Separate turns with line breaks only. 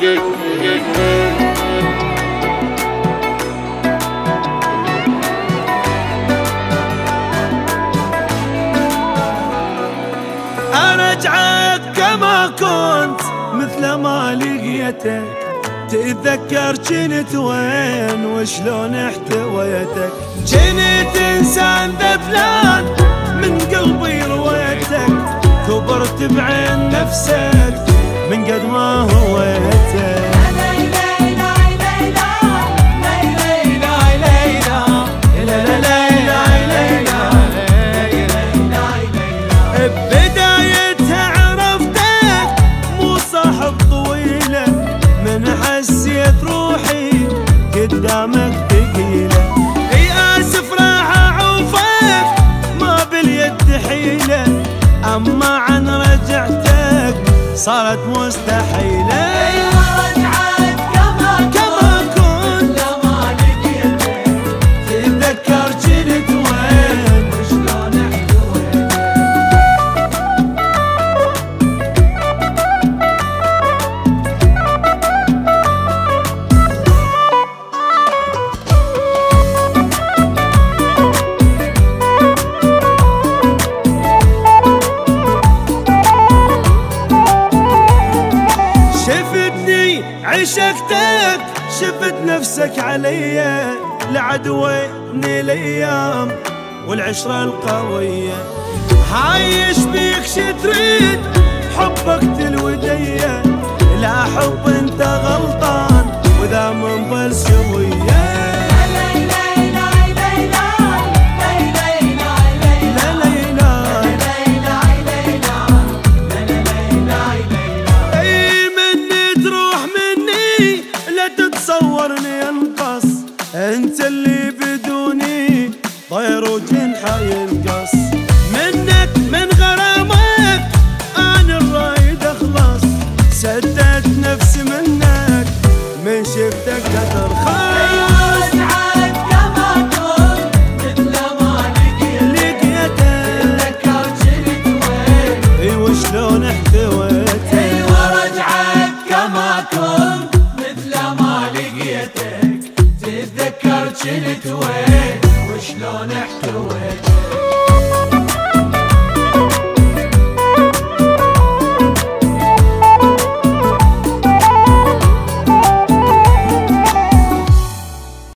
أرجعك كما كنت مثل ما لقيتك، تتذكر جنت وين وشلون احتويتك. جنت انسان ذبلان من قلبي رويتك، كبرت بعين نفسك من قد ما هويتك. بدايتها عرفتك مو صاحب طويلة، من حسيت روحي قدامك ثقيلة. اي اسف راح اعوفك ما باليد حيلة، اما عن رجعتك صارت مستحيلة. عشقتك شفت نفسك عليا، لعدويني الايام والعشرة القوية. عايش بيك شتريد حبك تلودية، لا حب انت غلطان وذا منظل سوية. تصورني انقص انت اللي بدوني طير وجنحه ينقص. منك من غرامك انا الرايد اخلص، سدت نفسي منك من شفتك ترخص.
رجعك كما كنت مثل ما لقيتك، تذكرت جنت وين
اي وشلون احتويتك.
ايوه رجعك كما كنت مثل ما لقيتك، تذكرت جنت وين وشلون احتويتك.